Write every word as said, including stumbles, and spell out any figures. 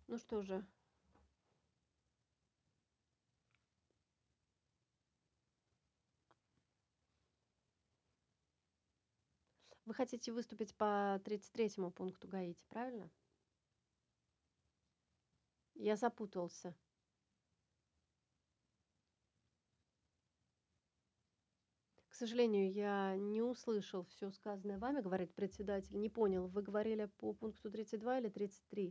Ну что же. Вы хотите выступить по тридцать третьему пункту гаити, правильно? Я запутался. К сожалению, я не услышал всё сказанное вами, говорит председатель. Не понял, вы говорили по пункту тридцать два или тридцать три?